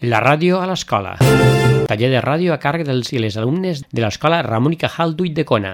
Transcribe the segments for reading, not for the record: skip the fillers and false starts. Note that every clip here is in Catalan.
La ràdio a l'escola. Taller de ràdio a càrrec dels i les alumnes de l'escola Ramon y Cajal d'Ulldecona.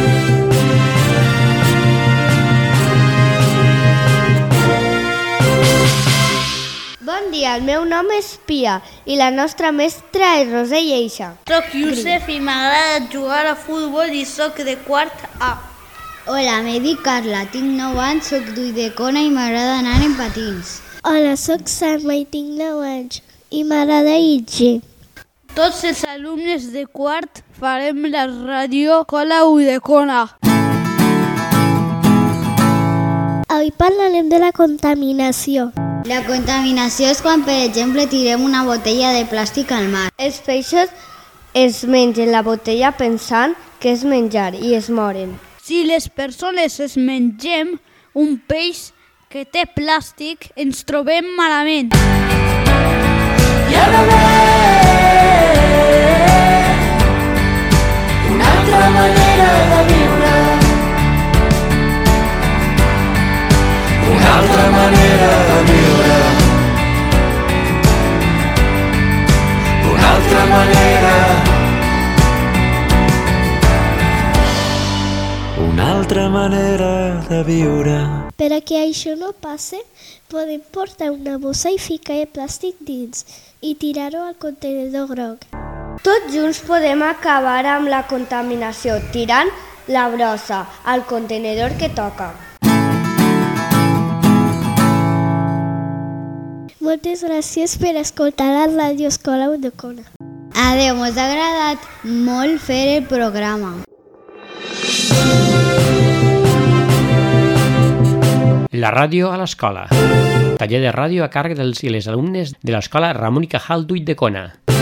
Bon dia, el meu nom és Pia i la nostra mestra és Roser Lleixa. Soc Josep i m'agrada jugar a futbol i soc de quart A. Hola, m'he dit Carla, tinc 9 anys, soc d'Ulldecona i m'agrada anar en patins. Hola, soc Salma i tinc 9 anys i m'agrada llegir. Tots els alumnes de quart farem la ràdio Escola Ulldecona. Avui parlarem de la contaminació. La contaminació és quan, per exemple, tirem una botella de plàstic al mar. Els peixos es mengen la botella pensant que és menjar i es moren. Si les persones es mengem un peix que té plàstic, ens trobem malament. I ara ve una altra manera de viure, una altra manera de viure, una altra manera, una altra manera de viure. Per a que això no passe, podem portar una bossa i ficar el plàstic dins i tirar-ho al contenidor groc. Tots junts podem acabar amb la contaminació tirant la brossa al contenidor que toca. Moltes gràcies per escoltar la ràdio Escola Ulldecona. Adéu, m'ha agradat molt fer el programa. La ràdio a l'escola. Taller de ràdio a càrrec dels i les alumnes de l'escola Ramon y Cajal d'Ulldecona.